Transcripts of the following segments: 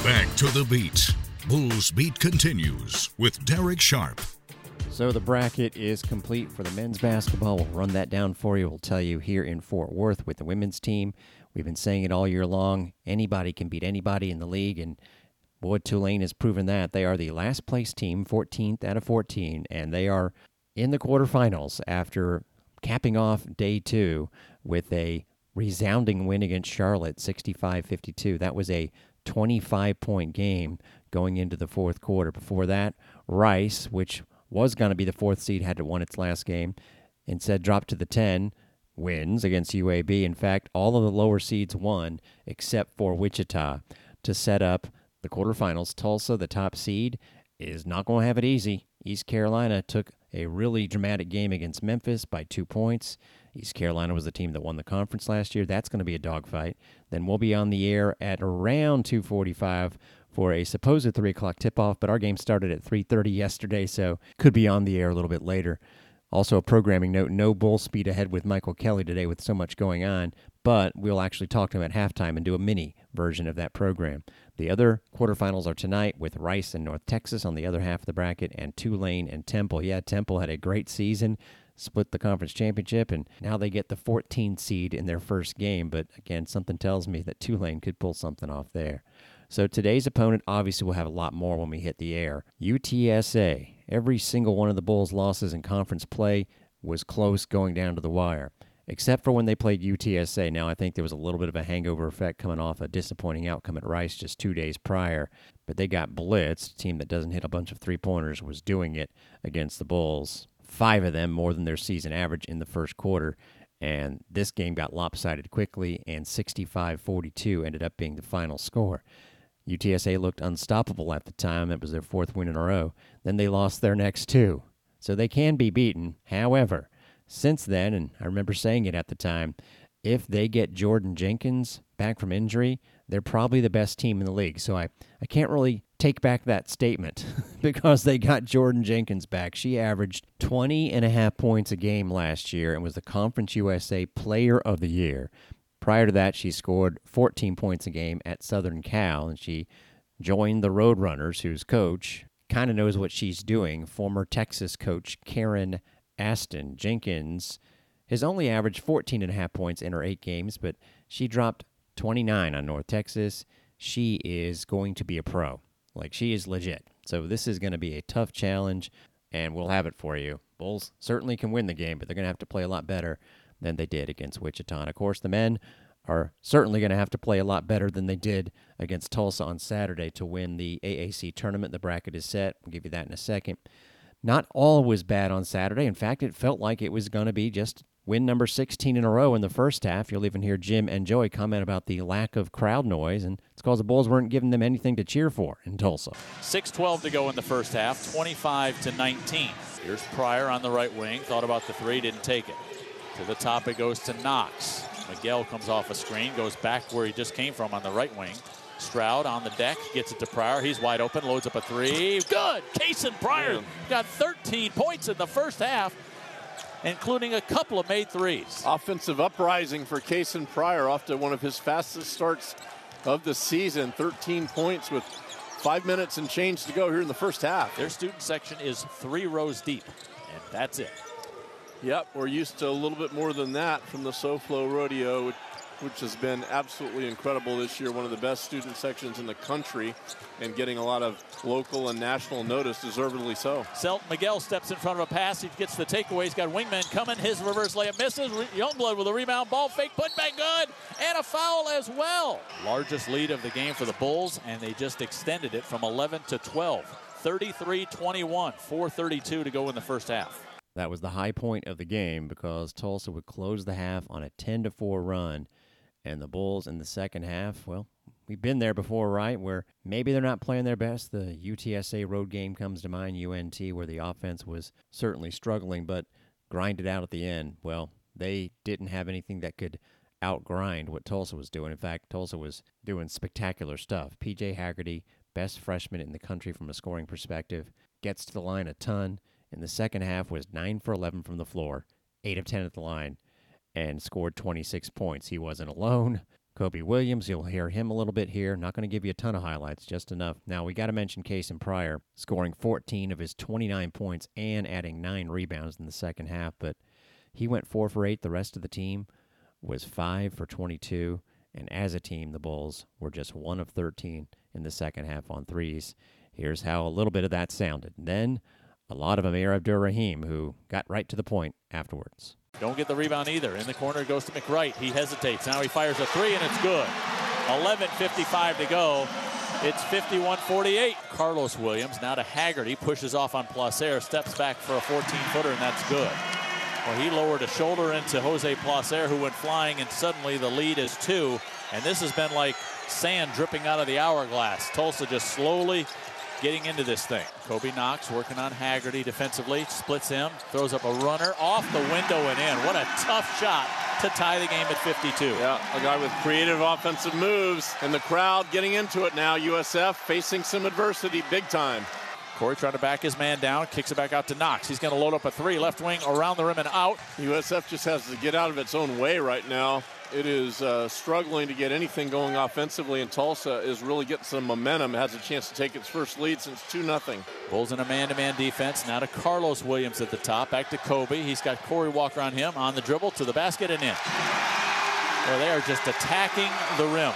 Back to the beat. Bulls Beat continues with Derek Sharp. So the bracket is complete for the men's basketball. We'll run that down for you. We'll tell you here in Fort Worth with the women's team. We've been saying it all year long. Anybody can beat anybody in the league, and boy, Tulane has proven that. They are the last place team, 14th out of 14, and they are in the quarterfinals after capping off day 2 with a resounding win against Charlotte, 65-52. That was a 25-point game going into the fourth quarter. Before that, Rice, which was going to be the 4th seed, had to win its last game, instead dropped to the 10, wins against UAB. In fact, all of the lower seeds won except for Wichita to set up the quarterfinals. Tulsa, the top seed, is not going to have it easy. East Carolina took a really dramatic game against Memphis by 2 points. East Carolina was the team that won the conference last year. That's going to be a dogfight. Then we'll be on the air at around 2:45 for a supposed 3 o'clock tip-off, but our game started at 3:30 yesterday, so could be on the air a little bit later. Also, a programming note, no Bull Speed ahead with Michael Kelly today with so much going on, but we'll actually talk to him at halftime and do a mini version of that program. The other quarterfinals are tonight with Rice and North Texas on the other half of the bracket, and Tulane and Temple. Yeah, Temple had a great season, split the conference championship, and now they get the 14th seed in their first game, but again, something tells me that Tulane could pull something off there. So today's opponent obviously will have a lot more when we hit the air. UTSA. Every single one of the Bulls' losses in conference play was close going down to the wire, except for when they played UTSA. Now, I think there was a little bit of a hangover effect coming off a disappointing outcome at Rice just 2 days prior, but they got blitzed. A team that doesn't hit a bunch of three-pointers was doing it against the Bulls. 5 of them more than their season average in the first quarter, and this game got lopsided quickly, and 65-42 ended up being the final score. UTSA looked unstoppable at the time. It was their 4th win in a row. Then they lost their next 2. So they can be beaten. However, since then, and I remember saying it at the time, if they get Jordan Jenkins back from injury, they're probably the best team in the league. So I can't really take back that statement because they got Jordan Jenkins back. She averaged 20.5 points a game last year and was the Conference USA Player of the Year. Prior to that, she scored 14 points a game at Southern Cal, and she joined the Roadrunners, whose coach kind of knows what she's doing. Former Texas coach Karen Aston. Jenkins has only averaged 14.5 points in her 8 games, but she dropped 29 on North Texas. She is going to be a pro. Like, she is legit. So this is going to be a tough challenge, and we'll have it for you. Bulls certainly can win the game, but they're going to have to play a lot better than they did against Wichita. And of course, the men are certainly going to have to play a lot better than they did against Tulsa on Saturday to win the AAC tournament. The bracket is set. We'll give you that in a second. Not all was bad on Saturday. In fact, it felt like it was going to be just win number 16 in a row in the first half. You'll even hear Jim and Joey comment about the lack of crowd noise, and it's because the Bulls weren't giving them anything to cheer for in Tulsa. 6:12 to go in the first half, 25-19. Here's Pryor on the right wing. Thought about the 3, didn't take it. To the top it goes to Knox. Miguel comes off a screen, goes back where he just came from on the right wing. Stroud on the deck, gets it to Pryor. He's wide open, loads up a 3. Good! Cason Pryor got 13 points in the first half, including a couple of made 3s. Offensive uprising for Cason Pryor off to one of his fastest starts of the season. 13 points with 5 minutes and change to go here in the first half. Their student section is 3 rows deep, and that's it. Yep, we're used to a little bit more than that from the SoFlo Rodeo, which has been absolutely incredible this year. One of the best student sections in the country and getting a lot of local and national notice, deservedly so. Selton Miguel steps in front of a pass. He gets the takeaway. He's got wingman coming. His reverse layup misses. Youngblood with a rebound. Ball fake. Put back good. And a foul as well. Largest lead of the game for the Bulls, and they just extended it from 11 to 12. 33-21. 4:32 to go in the first half. That was the high point of the game because Tulsa would close the half on a 10-4 run. And the Bulls in the second half, well, we've been there before, right, where maybe they're not playing their best. The UTSA road game comes to mind, UNT, where the offense was certainly struggling, but grinded out at the end. Well, they didn't have anything that could outgrind what Tulsa was doing. In fact, Tulsa was doing spectacular stuff. P.J. Haggerty, best freshman in the country from a scoring perspective, gets to the line a ton. In the second half was 9 for 11 from the floor, 8 of 10 at the line, and scored 26 points. He wasn't alone. Kobe Williams, you'll hear him a little bit here. Not going to give you a ton of highlights, just enough. Now, we got to mention Cason Pryor, scoring 14 of his 29 points and adding 9 rebounds in the second half. But he went 4 for 8. The rest of the team was 5 for 22. And as a team, the Bulls were just 1 of 13 in the second half on threes. Here's how a little bit of that sounded. And then a lot of Amir Abdur-Rahim, who got right to the point afterwards. Don't get the rebound either. In the corner goes to McWright. He hesitates. Now he fires a 3, and it's good. 11:55 to go. It's 51-48. Carlos Williams now to Haggerty. Pushes off on Placer. Steps back for a 14-footer, and that's good. Well, he lowered a shoulder into Jose Placer, who went flying, and suddenly the lead is 2. And this has been like sand dripping out of the hourglass. Tulsa just slowly getting into this thing. Kobe Knox working on Haggerty defensively, splits him, throws up a runner off the window and in. What a tough shot to tie the game at 52. Yeah, a guy with creative offensive moves, and the crowd getting into it now. USF facing some adversity big time. Corey trying to back his man down, kicks it back out to Knox. He's going to load up a 3, left wing around the rim and out. USF just has to get out of its own way right now. It is struggling to get anything going offensively, and Tulsa is really getting some momentum. It has a chance to take its first lead since 2-0. Bulls in a man-to-man defense. Now to Carlos Williams at the top. Back to Kobe. He's got Corey Walker on him. On the dribble to the basket and in. Well, they are just attacking the rim.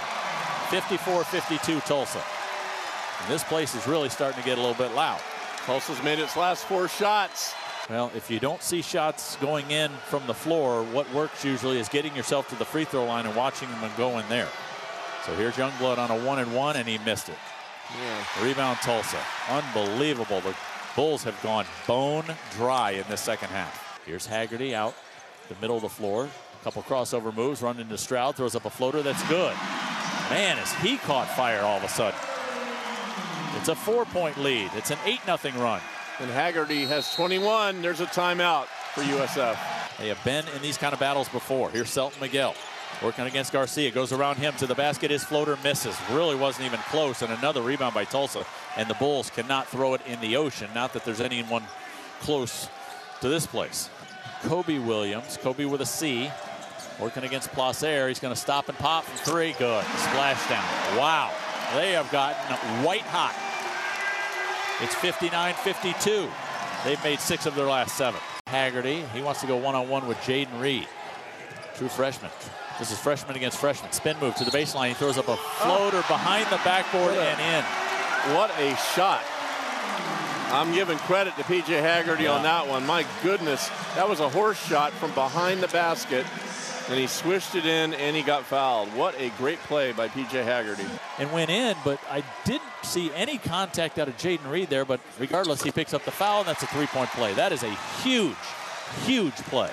54-52 Tulsa. And this place is really starting to get a little bit loud. Tulsa's made its last 4 shots. Well, if you don't see shots going in from the floor, what works usually is getting yourself to the free throw line and watching them go in there. So here's Youngblood on a 1-and-1, and he missed it. Yeah. Rebound Tulsa. Unbelievable. The Bulls have gone bone dry in this second half. Here's Haggerty out the middle of the floor. A couple crossover moves, run into Stroud, throws up a floater that's good. Man, has he caught fire all of a sudden. It's a 4-point lead. It's an 8-0 run. And Haggerty has 21. There's a timeout for USF. They have been in these kind of battles before. Here's Selton Miguel working against Garcia. Goes around him to the basket. His floater misses. Really wasn't even close. And another rebound by Tulsa. And the Bulls cannot throw it in the ocean. Not that there's anyone close to this place. Kobe Williams. Kobe with a C. Working against Placer. He's going to stop and pop from 3. Good. Splash down. Wow. They have gotten white hot. It's 59-52. They've made 6 of their last 7. Haggerty, he wants to go one-on-one with Jaden Reed. True freshman. This is freshman against freshman. Spin move to the baseline. He throws up a floater behind the backboard and in. What a shot. I'm giving credit to P.J. Haggerty on that one. My goodness, that was a horse shot from behind the basket. And he swished it in, and he got fouled. What a great play by P.J. Haggerty. And went in, but I didn't see any contact out of Jaden Reed there. But regardless, he picks up the foul, and that's a 3-point play. That is a huge, huge play.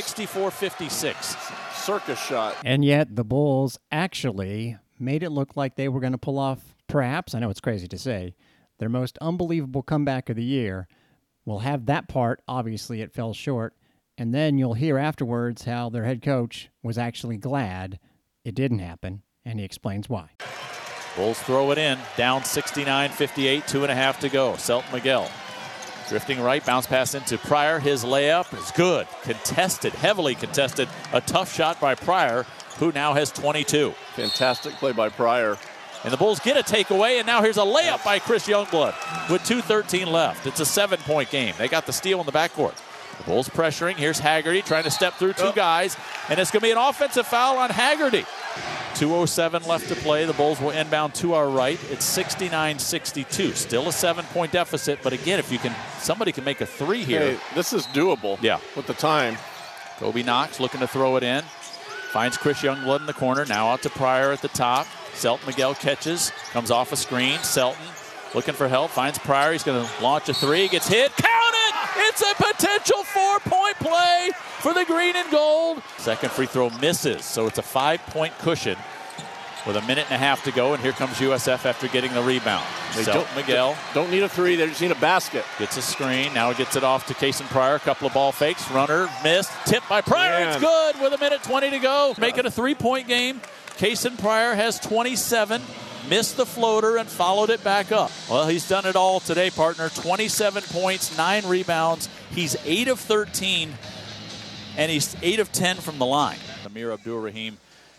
64-56. Circus shot. And yet the Bulls actually made it look like they were going to pull off, perhaps, I know it's crazy to say, their most unbelievable comeback of the year. We'll have that part. Obviously, it fell short. And then you'll hear afterwards how their head coach was actually glad it didn't happen, and he explains why. Bulls throw it in, down 69-58, 2.5 to go. Selton Miguel drifting right, bounce pass into Pryor. His layup is good. Contested, heavily contested. A tough shot by Pryor, who now has 22. Fantastic play by Pryor. And the Bulls get a takeaway, and now here's a layup by Chris Youngblood with 2:13 left. It's a 7-point game. They got the steal in the backcourt. The Bulls pressuring. Here's Haggerty trying to step through 2 guys, and it's going to be an offensive foul on Haggerty. 2:07 left to play. The Bulls will inbound to our right. It's 69-62. Still a 7-point deficit, but again, if you can, somebody can make a 3 here. Hey, this is doable. Yeah. With the time. Kobe Knox looking to throw it in. Finds Chris Youngblood in the corner. Now out to Pryor at the top. Selton Miguel catches. Comes off a screen. Selton looking for help. Finds Pryor. He's going to launch a 3. Gets hit. Count it! It's a potential 4-point play for the green and gold. Second free throw misses, so it's a 5-point cushion with 1.5 minutes to go, and here comes USF after getting the rebound. Selton Miguel. Don't need a 3, they just need a basket. Gets a screen, now gets it off to Cason Pryor. A couple of ball fakes, runner missed, tipped by Pryor. Man. It's good with 1:20 to go. Make it a 3-point game. Cason Pryor has 27. Missed the floater and followed it back up. Well, he's done it all today, partner. 27 points, 9 rebounds. He's 8 of 13, and he's 8 of 10 from the line. Amir Abdur-Rahim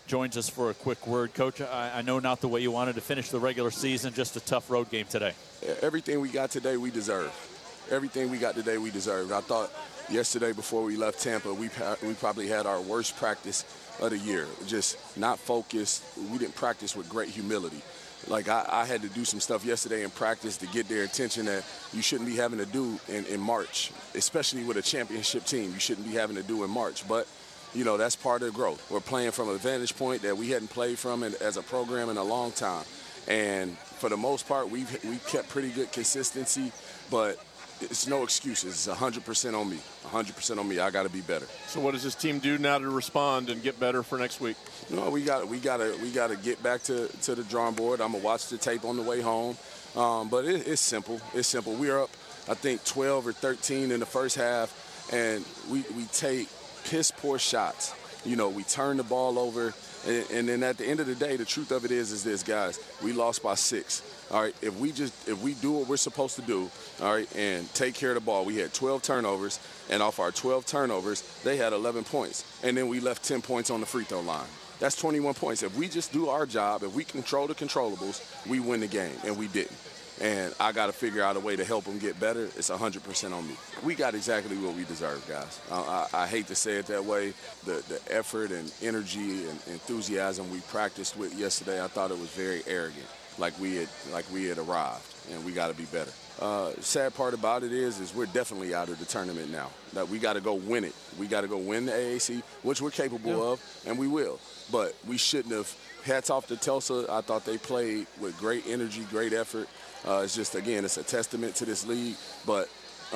joins us for a quick word. Coach, I know not the way you wanted to finish the regular season, just a tough road game today. Everything we got today, we deserve. Everything we got today, we deserved. I thought yesterday before we left Tampa, we probably had our worst practice of the year. Just not focused. We didn't practice with great humility. Like, I had to do some stuff yesterday in practice to get their attention that you shouldn't be having to do in March, especially with a championship team. You shouldn't be having to do in March. But, you know, that's part of the growth. We're playing from a vantage point that we hadn't played from as a program in a long time. And for the most part, we've kept pretty good consistency, but it's no excuses. It's 100% on me. 100% on me. I got to be better. So what does this team do now to respond and get better for next week? You know, we got to get back to the drawing board. I'm gonna watch the tape on the way home. But it's simple. It's simple. We're up, I think, 12 or 13 in the first half, and we take piss poor shots. You know, we turn the ball over, and then at the end of the day, the truth of it is this, guys. We lost by 6. All right, if we do what we're supposed to do, all right, and take care of the ball, we had 12 turnovers, and off our 12 turnovers, they had 11 points, and then we left 10 points on the free throw line. That's 21 points. If we just do our job, if we control the controllables, we win the game, and we didn't. And I got to figure out a way to help them get better. It's 100% on me. We got exactly what we deserve, guys. I hate to say it that way. The effort and energy and enthusiasm we practiced with yesterday, I thought it was very arrogant. Like we had arrived, and we got to be better. Sad part about it is we're definitely out of the tournament now. That we got to go win it. We got to go win the AAC, which we're capable of, and we will. But we shouldn't have. Hats off to Tulsa. I thought they played with great energy, great effort. It's just, again, it's a testament to this league. But,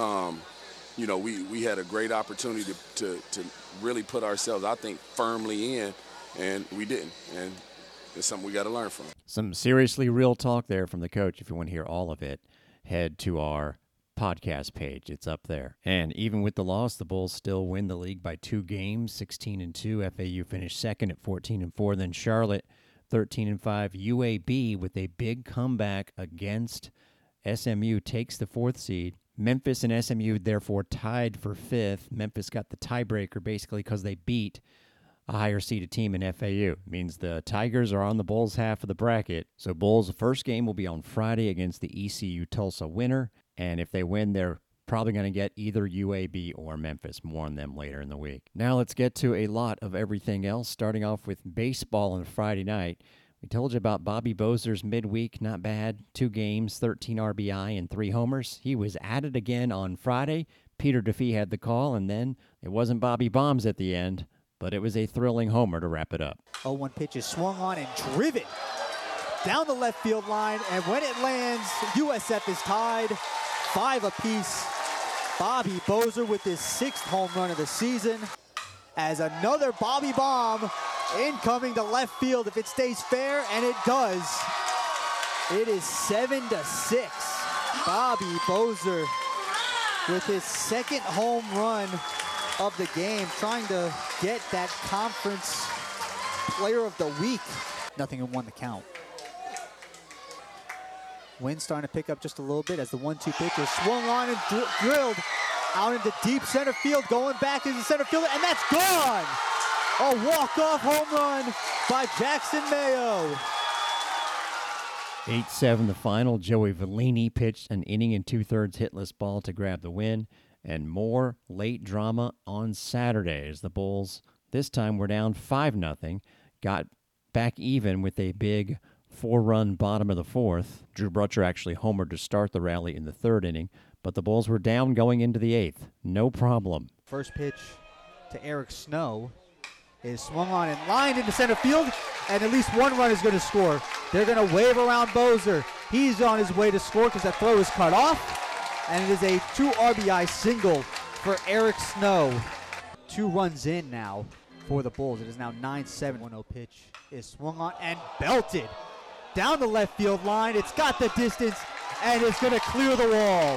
you know, we had a great opportunity to really put ourselves, I think, firmly in, and we didn't. And it's something we got to learn from. Some seriously real talk there from the coach. If you want to hear all of it, head to our podcast page. It's up there. And even with the loss, the Bulls still win the league by 2 games, 16-2. FAU finished second at 14-4. Then Charlotte, 13-5. UAB with a big comeback against SMU takes the 4th seed. Memphis and SMU therefore tied for 5th. Memphis got the tiebreaker basically because they beat a higher seeded team in FAU. Means the Tigers are on the Bulls' half of the bracket. So Bulls' first game will be on Friday against the ECU Tulsa winner. And if they win, they're probably going to get either UAB or Memphis. More on them later in the week. Now let's get to a lot of everything else, starting off with baseball on Friday night. We told you about Bobby Bozer's midweek. Not bad. 2 games, 13 RBI, and 3 homers. He was at it again on Friday. Peter Duffy had the call, and then it wasn't Bobby Bombs at the end, but it was a thrilling homer to wrap it up. 0-1 pitch is swung on and driven down the left field line, and when it lands, USF is tied 5 apiece. Bobby Bozer with his 6th home run of the season, as another Bobby Bomb incoming to left field if it stays fair, and it does. It is 7-6. Bobby Bozer with his 2nd home run of the game, trying to get that conference player of the week. 0-1 the count. Wind starting to pick up just a little bit as the 1-2 pitch is swung on and drilled out into deep center field, going back into center field, and that's gone! A walk-off home run by Jackson Mayo. 8-7 the final. Joey Vellini pitched an inning and 2/3 hitless ball to grab the win. And more late drama on Saturday as the Bulls, this time were down 5-0, got back even with a big 4-run bottom of the 4th. Drew Brutcher actually homered to start the rally in the 3rd inning, but the Bulls were down going into the 8th. No problem. First pitch to Eric Snow is swung on and lined into center field, and at least 1 run is going to score. They're going to wave around Bozer. He's on his way to score because that throw is cut off. And it is a 2 RBI single for Eric Snow. 2 runs in now for the Bulls. It is now 9-7. 1-0 pitch is swung on and belted down the left field line. It's got the distance, and it's going to clear the wall.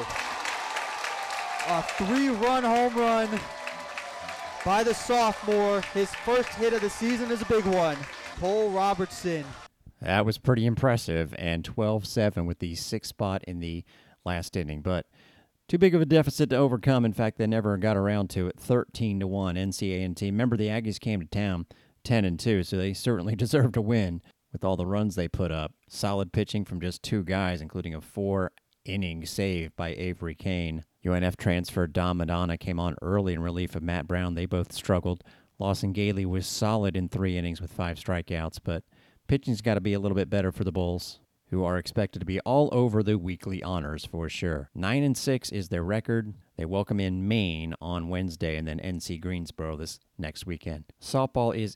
A 3-run home run by the sophomore. His first hit of the season is a big one. Cole Robertson. That was pretty impressive, and 12-7 with the 6th spot in the last inning, but too big of a deficit to overcome. In fact, they never got around to it. 13-1 NCA&T. Remember, the Aggies came to town, 10-2, so they certainly deserve to win with all the runs they put up. Solid pitching from just 2 guys, including a 4-inning save by Avery Kane. UNF transfer Dom Madonna came on early in relief of Matt Brown. They both struggled. Lawson Gailey was solid in 3 innings with 5 strikeouts, but pitching's got to be a little bit better for the Bulls, who are expected to be all over the weekly honors for sure. 9-6 is their record. They welcome in Maine on Wednesday and then NC Greensboro this next weekend. Softball is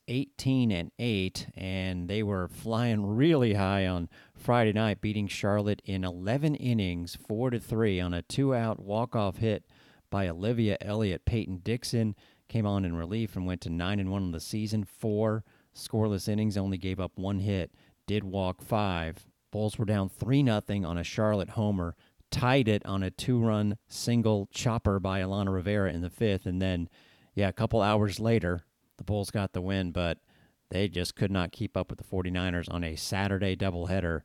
18-8, and they were flying really high on Friday night, beating Charlotte in 11 innings, 4-3 on a 2-out walk-off hit by Olivia Elliott. Peyton Dixon came on in relief and went to 9-1 on the season. 4 scoreless innings, only gave up 1 hit, did walk 5. Bulls were down 3-0 on a Charlotte homer, tied it on a 2-run single chopper by Alana Rivera in the 5th, and then, a couple hours later, the Bulls got the win, but they just could not keep up with the 49ers on a Saturday doubleheader,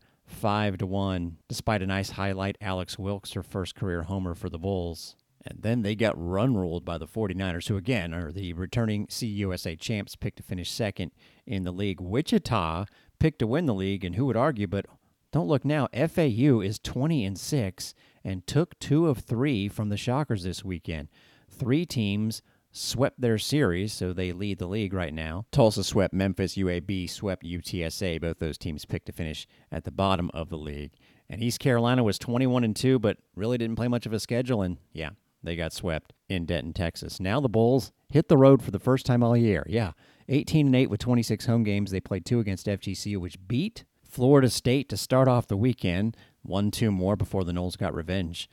5-1, despite a nice highlight, Alex Wilkes, her first career homer for the Bulls. And then they got run-ruled by the 49ers, who, again, are the returning CUSA champs, picked to finish second in the league. Wichita picked to win the league, and who would argue, but don't look now, FAU is 20-6 and took 2 of 3 from the Shockers this weekend. 3 teams swept their series, so they lead the league right now. Tulsa swept Memphis, UAB swept UTSA. Both those teams picked to finish at the bottom of the league. And East Carolina was 21-2, but really didn't play much of a schedule, and they got swept in Denton, Texas. Now the Bulls hit the road for the first time all year. 18-8 with 26 home games. They played 2 against FGCU, which beat Florida State to start off the weekend. 1-2 more before the Noles got revenge.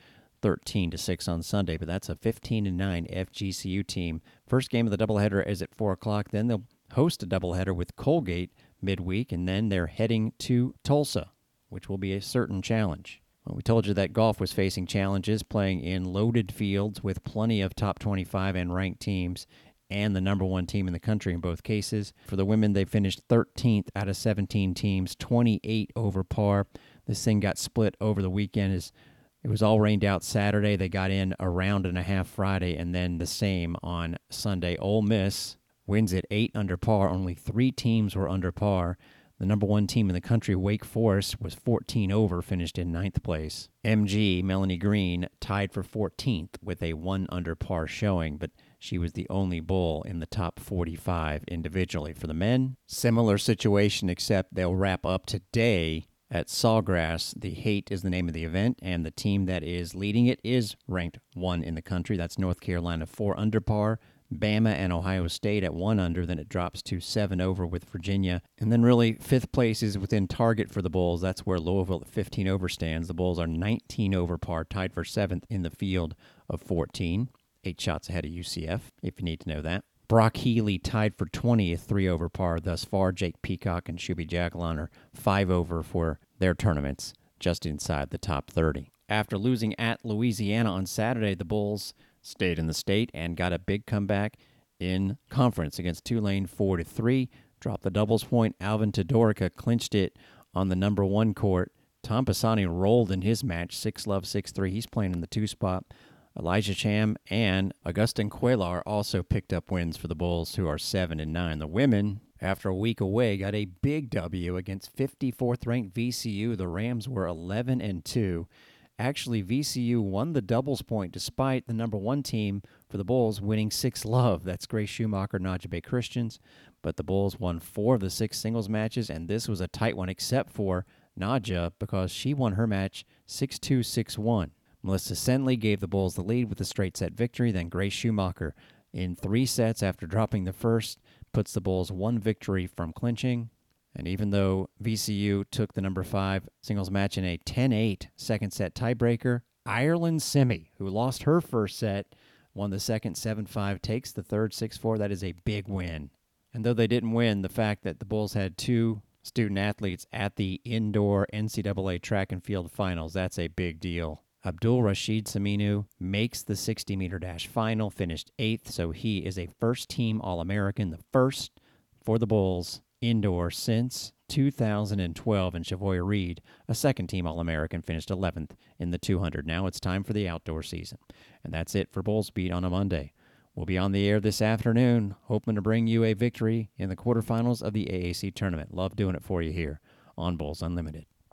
13-6 on Sunday, but that's a 15-9 FGCU team. First game of the doubleheader is at 4 o'clock. Then they'll host a doubleheader with Colgate midweek, and then they're heading to Tulsa, which will be a certain challenge. Well, we told you that golf was facing challenges, playing in loaded fields with plenty of top 25 and ranked teams, and the number 1 team in the country in both cases. For the women, they finished 13th out of 17 teams, 28 over par. This thing got split over the weekend. It was all rained out Saturday. They got in a round and a half Friday, and then the same on Sunday. Ole Miss wins at 8 under par. Only 3 teams were under par. The number 1 team in the country, Wake Forest, was 14 over, finished in 9th place. MG, Melanie Green, tied for 14th with a 1 under par showing, but she was the only Bull in the top 45 individually. For the men, similar situation, except they'll wrap up today at Sawgrass. The Hate is the name of the event, and the team that is leading it is ranked 1 in the country. That's North Carolina, 4 under par. Bama and Ohio State at 1 under, then it drops to 7 over with Virginia. And then really 5th place is within target for the Bulls. That's where Louisville at 15 over stands. The Bulls are 19 over par, tied for 7th in the field of 14. 8 shots ahead of UCF, if you need to know that. Brock Healy tied for 20th, 3 over par thus far. Jake Peacock and Shuby Jagiellon are 5 over for their tournaments, just inside the top 30. After losing at Louisiana on Saturday, the Bulls stayed in the state and got a big comeback in conference against Tulane, 4-3. Dropped the doubles point. Alvin Todorica clinched it on the number 1 court. Tom Pisani rolled in his match, 6-love, 6-3. He's playing in the 2 spot. Elijah Cham and Augustin Cuellar also picked up wins for the Bulls, who are 7-9. The women, after a week away, got a big W against 54th-ranked VCU. The Rams were 11-2. Actually, VCU won the doubles point despite the number 1 team for the Bulls winning 6-love. That's Grace Schumacher, Najee Christians. But the Bulls won 4 of the 6 singles matches, and this was a tight one except for Naja because she won her match 6-2, 6-1. Melissa Sentley gave the Bulls the lead with a straight set victory. Then Grace Schumacher, in 3 sets after dropping the first, puts the Bulls 1 victory from clinching. And even though VCU took the number 5 singles match in a 10-8 second set tiebreaker, Ireland Simi, who lost her first set, won the second 7-5, takes the third 6-4. That is a big win. And though they didn't win, the fact that the Bulls had 2 student athletes at the indoor NCAA track and field finals, that's a big deal. Abdul Rashid Saminu makes the 60-meter dash final, finished 8th, so he is a first-team All-American, the first for the Bulls indoor since 2012, and Chavoya Reed, a second-team All-American, finished 11th in the 200. Now it's time for the outdoor season. And that's it for Bulls Beat on a Monday. We'll be on the air this afternoon, hoping to bring you a victory in the quarterfinals of the AAC tournament. Love doing it for you here on Bulls Unlimited.